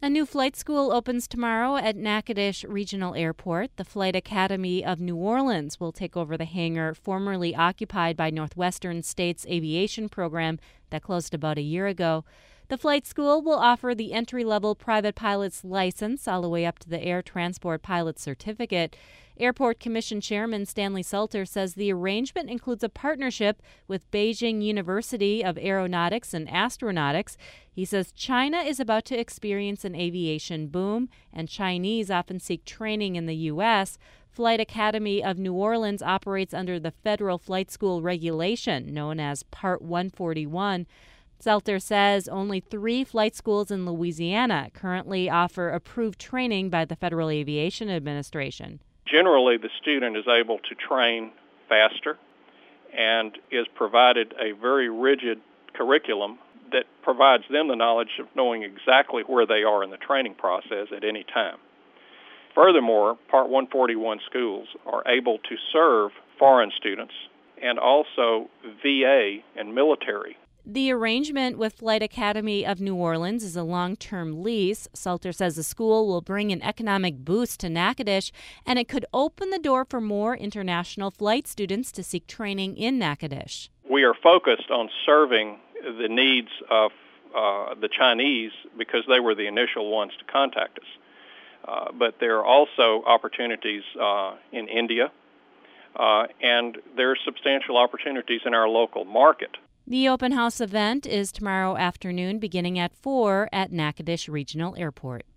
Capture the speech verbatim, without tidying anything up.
A new flight school opens tomorrow at Natchitoches Regional Airport. The Flight Academy of New Orleans will take over the hangar formerly occupied by Northwestern State's aviation program that closed about a year ago. The flight school will offer the entry-level private pilot's license all the way up to the Air Transport Pilot Certificate. Airport Commission Chairman Stanley Salter says the arrangement includes a partnership with Beijing University of Aeronautics and Astronautics. He says China is about to experience an aviation boom, and Chinese often seek training in the U S. Flight Academy of New Orleans operates under the federal flight school regulation known as Part one forty-one. Salter says only three flight schools in Louisiana currently offer approved training by the Federal Aviation Administration. Generally, the student is able to train faster and is provided a very rigid curriculum that provides them the knowledge of knowing exactly where they are in the training process at any time. Furthermore, Part one forty-one schools are able to serve foreign students and also V A and military. The arrangement with Flight Academy of New Orleans is a long-term lease. Salter says the school will bring an economic boost to Natchitoches, and it could open the door for more international flight students to seek training in Natchitoches. We are focused on serving the needs of uh, the Chinese because they were the initial ones to contact us. Uh, but there are also opportunities uh, in India, uh, and there are substantial opportunities in our local market. The open house event is tomorrow afternoon beginning at four at Natchitoches Regional Airport.